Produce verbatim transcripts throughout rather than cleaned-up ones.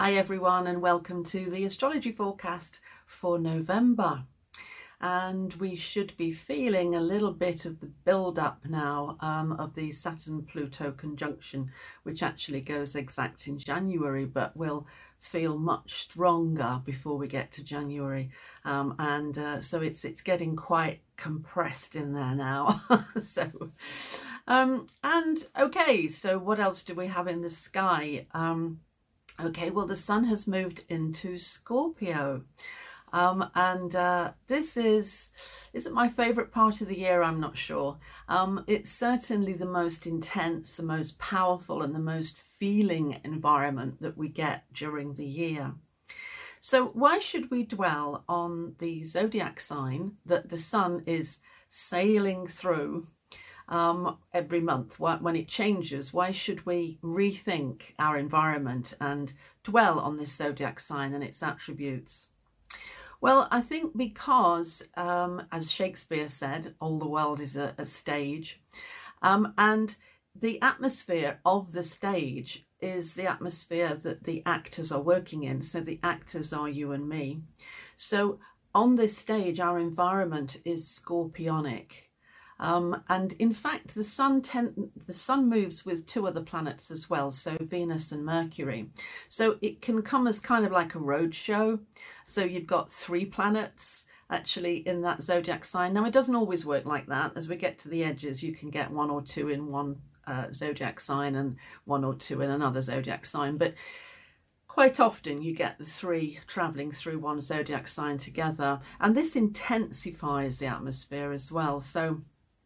Hi everyone, and welcome to the astrology forecast for November. And we should be feeling a little bit of the build up now um, of the Saturn-Pluto conjunction, which actually goes exact in January, but will feel much stronger before we get to January. Um, and uh, so it's it's getting quite compressed in there now. so, um, and okay, so what else do we have in the sky? Um, Okay, well, the sun has moved into Scorpio. Um, and uh, this is, is it my favourite part of the year? I'm not sure. Um, it's certainly the most intense, the most powerful and the most feeling environment that we get during the year. So why should we dwell on the zodiac sign that the sun is sailing through Um, every month when it changes? Why should we rethink our environment and dwell on this zodiac sign and its attributes? Well, I think because, um, as Shakespeare said, all the world is a, a stage, um, and the atmosphere of the stage is the atmosphere that the actors are working in. So the actors are you and me. So on this stage, our environment is scorpionic. Um, and in fact, the sun ten, the sun moves with two other planets as well, so Venus and Mercury. So it can come as kind of like a road show. So you've got three planets actually in that zodiac sign. Now, it doesn't always work like that. As we get to the edges, you can get one or two in one uh, zodiac sign and one or two in another zodiac sign. But quite often you get the three travelling through one zodiac sign together. And this intensifies the atmosphere as well. So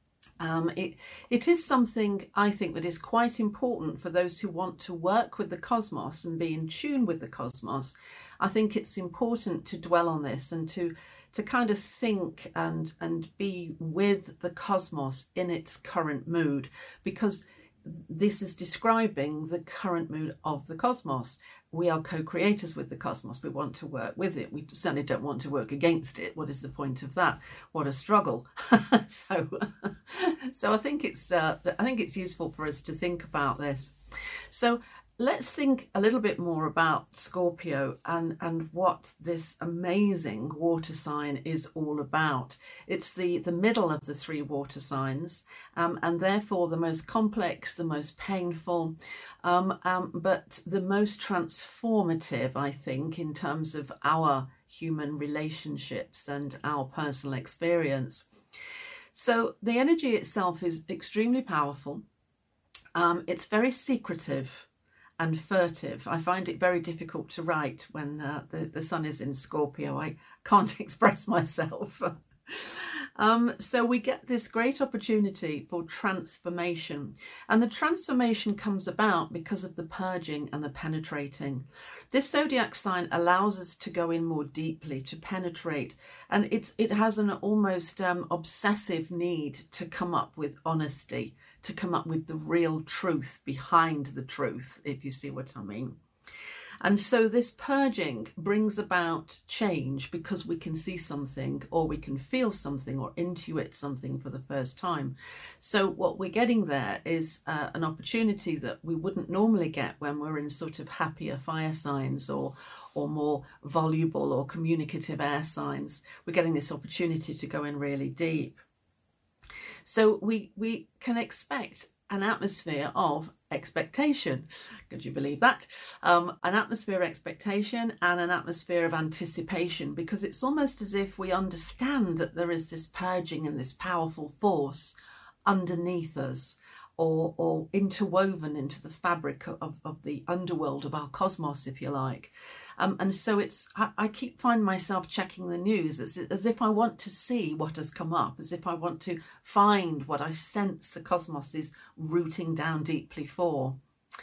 Um, it, it is something, I think, that is quite important for those who want to work with the cosmos and be in tune with the cosmos. I think it's important to dwell on this and to to kind of think and, and be with the cosmos in its current mood, because this is describing the current mood of the cosmos. We are co-creators with the cosmos. We want to work with it. We certainly don't want to work against it. What is the point of that? What a struggle. so, so I think it's uh, I think it's useful for us to think about this. So let's think a little bit more about Scorpio and, and what this amazing water sign is all about. It's the, the middle of the three water signs, um, and therefore the most complex, the most painful, um, um, but the most transformative, I think, in terms of our human relationships and our personal experience. So the energy itself is extremely powerful. Um, it's very secretive and furtive. I find it very difficult to write when uh, the, the sun is in Scorpio. I can't express myself. um, so we get this great opportunity for transformation. And the transformation comes about because of the purging and the penetrating. This zodiac sign allows us to go in more deeply, to penetrate. And it's, it has an almost um, obsessive need to come up with honesty, to come up with the real truth behind the truth, if you see what I mean. And so this purging brings about change because we can see something, or we can feel something, or intuit something for the first time. So what we're getting there is uh, an opportunity that we wouldn't normally get when we're in sort of happier fire signs or or more voluble or communicative air signs. We're getting this opportunity to go in really deep. So we, we can expect an atmosphere of expectation. Could you believe that? Um, an atmosphere of expectation and an atmosphere of anticipation, because it's almost as if we understand that there is this purging and this powerful force underneath us, or, or interwoven into the fabric of, of the underworld of our cosmos, if you like. Um, and so it's, I, I keep finding myself checking the news as, as if I want to see what has come up, as if I want to find what I sense the cosmos is rooting down deeply for.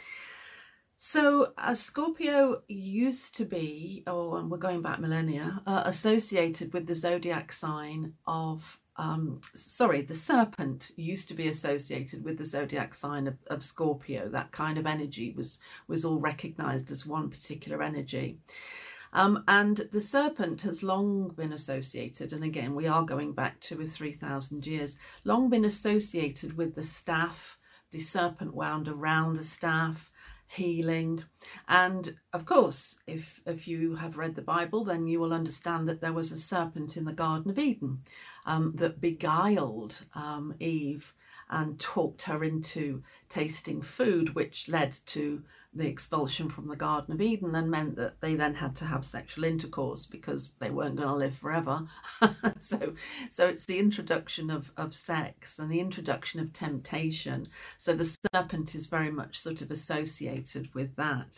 So uh, Scorpio used to be, or oh, we're going back millennia, uh, associated with the zodiac sign of Um, sorry, the serpent used to be associated with the zodiac sign of, of Scorpio. That kind of energy was, was all recognized as one particular energy. Um, and the serpent has long been associated, and again, we are going back two or three thousand years, long been associated with the staff, the serpent wound around the staff, healing. And of course, if, if you have read the Bible, then you will understand that there was a serpent in the Garden of Eden um, that beguiled um, Eve and talked her into tasting food, which led to the expulsion from the Garden of Eden and meant that they then had to have sexual intercourse because they weren't going to live forever. so so it's the introduction of, of sex and the introduction of temptation. So the serpent is very much sort of associated with that.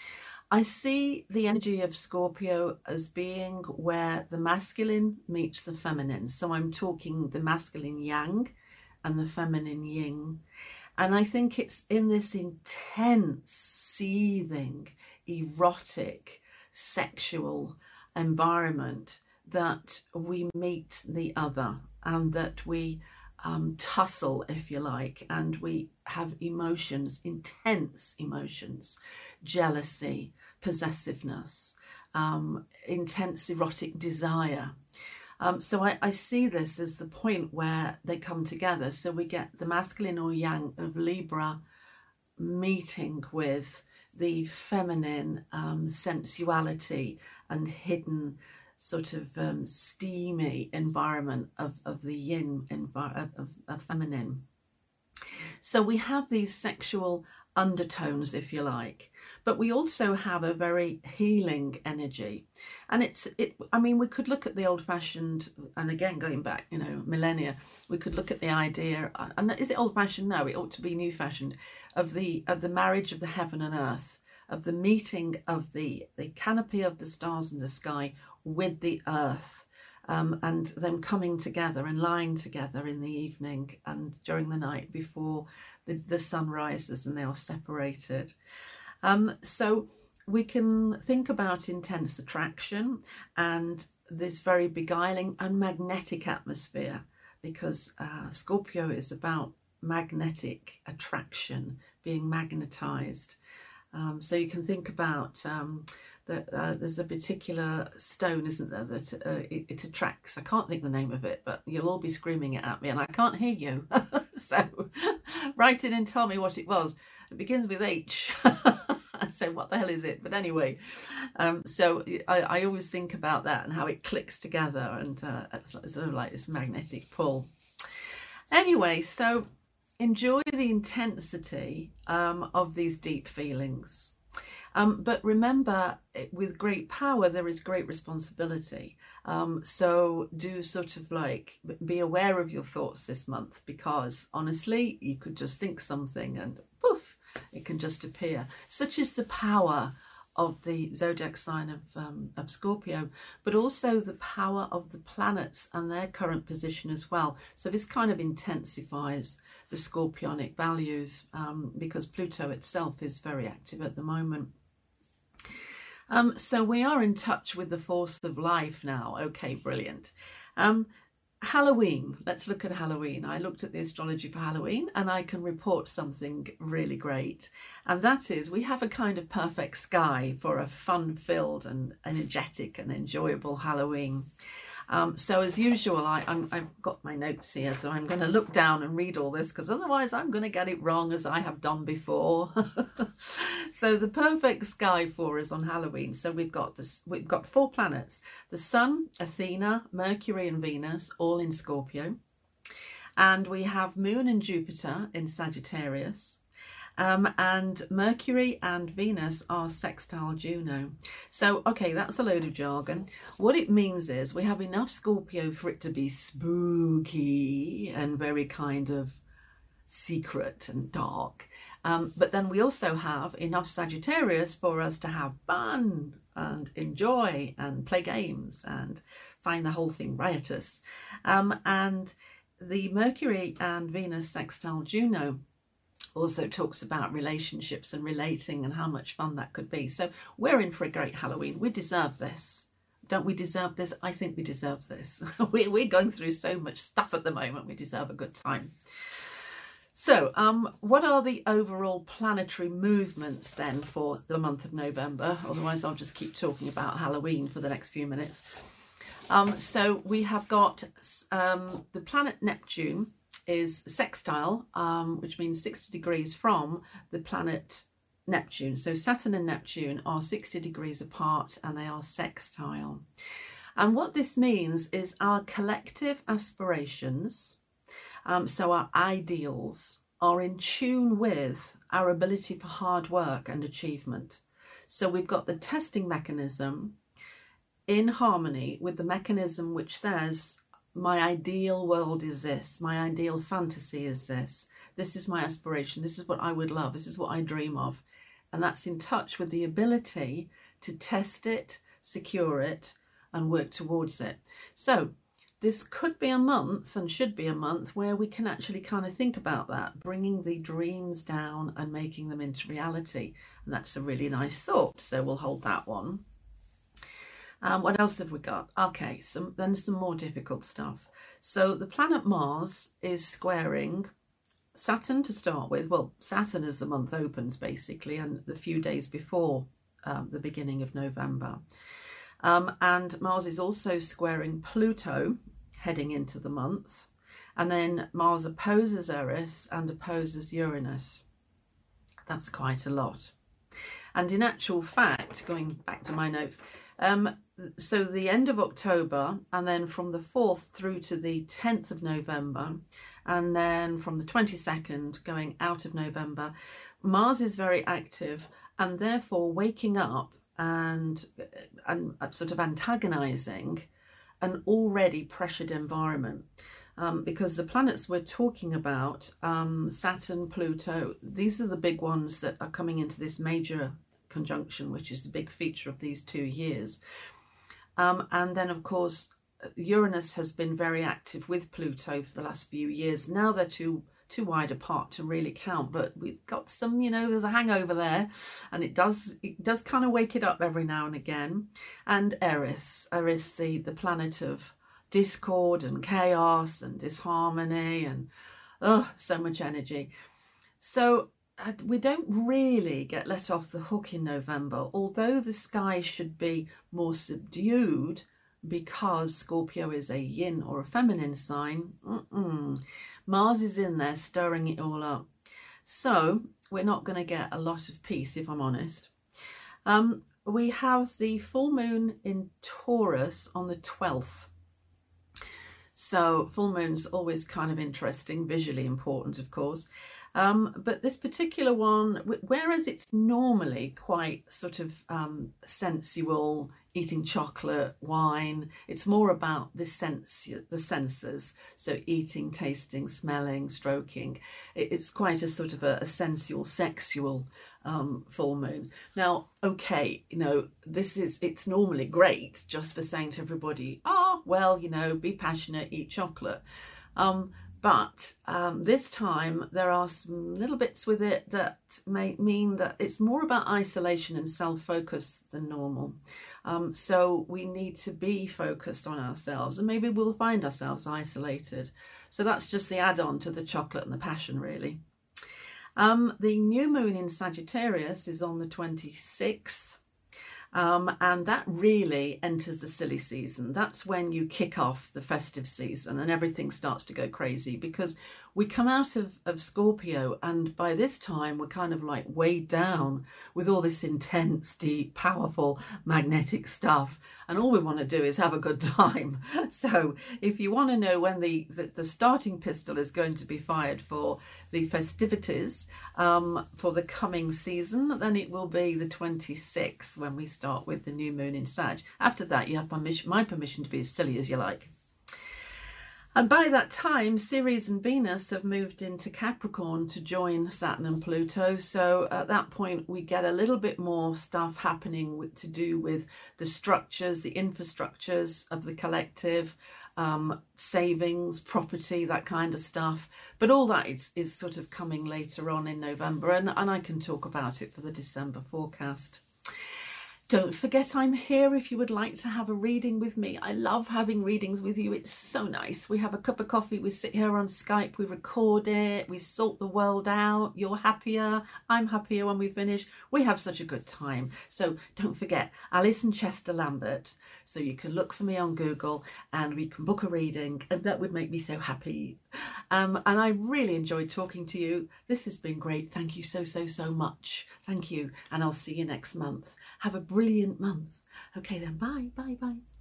I see the energy of Scorpio as being where the masculine meets the feminine. So I'm talking the masculine yang and the feminine yin. And I think it's in this intense, seething, erotic, sexual environment that we meet the other and that we um, tussle, if you like, and we have emotions, intense emotions, jealousy, possessiveness, um, intense erotic desire. Um, so I, I see this as the point where they come together. So we get the masculine or yang of Libra meeting with the feminine um, sensuality and hidden sort of um, steamy environment of, of the yin, envi- of, of, of feminine. So we have these sexual undertones, if you like, but we also have a very healing energy. And it's, it, I mean, we could look at the old fashioned, and again, going back, you know, millennia, we could look at the idea, and is it old fashioned? No, it ought to be new fashioned, of the, of the marriage of the heaven and earth, of the meeting of the, the canopy of the stars in the sky with the earth. Um, and them coming together and lying together in the evening and during the night before the, the sun rises and they are separated. Um, so we can think about intense attraction and this very beguiling and magnetic atmosphere, because uh, Scorpio is about magnetic attraction, being magnetized. Um, so you can think about um, that uh, there's a particular stone, isn't there, that uh, it, it attracts. I can't think the name of it, but you'll all be screaming it at me and I can't hear you. So write in and tell me what it was. It begins with H. So what the hell is it? But anyway, um, so I, I always think about that and how it clicks together, and uh, it's sort of like this magnetic pull. Anyway, so enjoy the intensity um, of these deep feelings. Um, but remember, with great power, there is great responsibility. Um, so do sort of like be aware of your thoughts this month, because honestly, you could just think something and poof, it can just appear. Such is the power of the zodiac sign of, um, of Scorpio, but also the power of the planets and their current position as well. So this kind of intensifies the scorpionic values um, because Pluto itself is very active at the moment. Um, so we are in touch with the force of life now. Okay, brilliant. Um, Halloween. Let's look at Halloween. I looked at the astrology for Halloween and I can report something really great. And that is we have a kind of perfect sky for a fun-filled and energetic and enjoyable Halloween. Um, so as usual, I, I'm, I've got my notes here, so I'm going to look down and read all this because otherwise I'm going to get it wrong, as I have done before. So the perfect sky for us on Halloween. So we've got this, we've got four planets: the Sun, Athena, Mercury and Venus, all in Scorpio. And we have Moon and Jupiter in Sagittarius. Um, and Mercury and Venus are sextile Juno. So, okay, that's a load of jargon. What it means is we have enough Scorpio for it to be spooky and very kind of secret and dark. Um, but then we also have enough Sagittarius for us to have fun and enjoy and play games and find the whole thing riotous. Um, and the Mercury and Venus sextile Juno also talks about relationships and relating and how much fun that could be. So we're in for a great Halloween. We deserve this. Don't we deserve this? I think we deserve this. We're going through so much stuff at the moment. We deserve a good time. So um, what are the overall planetary movements then for the month of November? Otherwise, I'll just keep talking about Halloween for the next few minutes. Um, so we have got um, the planet Neptune is sextile, um, which means sixty degrees from the planet Neptune. So Saturn and Neptune are sixty degrees apart and they are sextile. And what this means is our collective aspirations, um, so our ideals, are in tune with our ability for hard work and achievement. So we've got the testing mechanism in harmony with the mechanism which says, my ideal world is this, my ideal fantasy is this, this is my aspiration, this is what I would love, this is what I dream of. And that's in touch with the ability to test it, secure it, and work towards it. So this could be a month, and should be a month, where we can actually kind of think about that, bringing the dreams down and making them into reality. And that's a really nice thought. So we'll hold that one. Um, what else have we got? Okay, some, then some more difficult stuff. So the planet Mars is squaring Saturn to start with. Well, Saturn as the month opens, basically, and the few days before um, the beginning of November. Um, and Mars is also squaring Pluto heading into the month. And then Mars opposes Eris and opposes Uranus. That's quite a lot. And in actual fact, going back to my notes, um, so the end of October, and then from the fourth through to the tenth of November, and then from the twenty-second going out of November, Mars is very active and therefore waking up and, and sort of antagonizing an already pressured environment. Um, because the planets we're talking about, um, Saturn, Pluto, these are the big ones that are coming into this major conjunction, which is the big feature of these two years. Um, and then, of course, Uranus has been very active with Pluto for the last few years. Now they're too too wide apart to really count, but we've got some, you know, there's a hangover there, and it does it does kind of wake it up every now and again. And Eris, Eris, the the planet of discord and chaos and disharmony and oh, so much energy. So uh, we don't really get let off the hook in November, although the sky should be more subdued because Scorpio is a yin or a feminine sign. Mm-mm. Mars is in there stirring it all up. So we're not going to get a lot of peace, if I'm honest. Um, we have the full moon in Taurus on the twelfth. So full moon's always kind of interesting, visually important, of course. Um, but this particular one, whereas it's normally quite sort of um, sensual, eating chocolate, wine, it's more about the sense, the senses. So eating, tasting, smelling, stroking. It's quite a sort of a, a sensual, sexual um, full moon. Now, okay, you know, this is, it's normally great just for saying to everybody, ah, well, you know, be passionate, eat chocolate. Um, But um, this time there are some little bits with it that may mean that it's more about isolation and self-focus than normal. Um, so we need to be focused on ourselves, and maybe we'll find ourselves isolated. So that's just the add-on to the chocolate and the passion, really. Um, the new moon in Sagittarius is on the twenty-sixth. Um, and that really enters the silly season. That's when you kick off the festive season and everything starts to go crazy, because we come out of, of Scorpio, and by this time we're kind of like weighed down with all this intense, deep, powerful, magnetic stuff, and all we want to do is have a good time. So if you want to know when the, the, the starting pistol is going to be fired for the festivities um, for the coming season, then it will be the twenty-sixth when we start with the new moon in Sag. After that, you have permission, my permission to be as silly as you like. And by that time, Ceres and Venus have moved into Capricorn to join Saturn and Pluto. So at that point, we get a little bit more stuff happening with, to do with the structures, the infrastructures of the collective, um, savings, property, that kind of stuff. But all that is, is sort of coming later on in November, and, and I can talk about it for the December forecast. Don't forget I'm here if you would like to have a reading with me. I love having readings with you. It's so nice. We have a cup of coffee, we sit here on Skype, we record it, we sort the world out. You're happier, I'm happier when we finish. We have such a good time. So don't forget, Alison Chester Lambert. So you can look for me on Google and we can book a reading, and that would make me so happy. Um, and I really enjoyed talking to you. This has been great. Thank you so, so, so much. Thank you. And I'll see you next month. Have a brilliant month. Okay then, bye, bye, bye.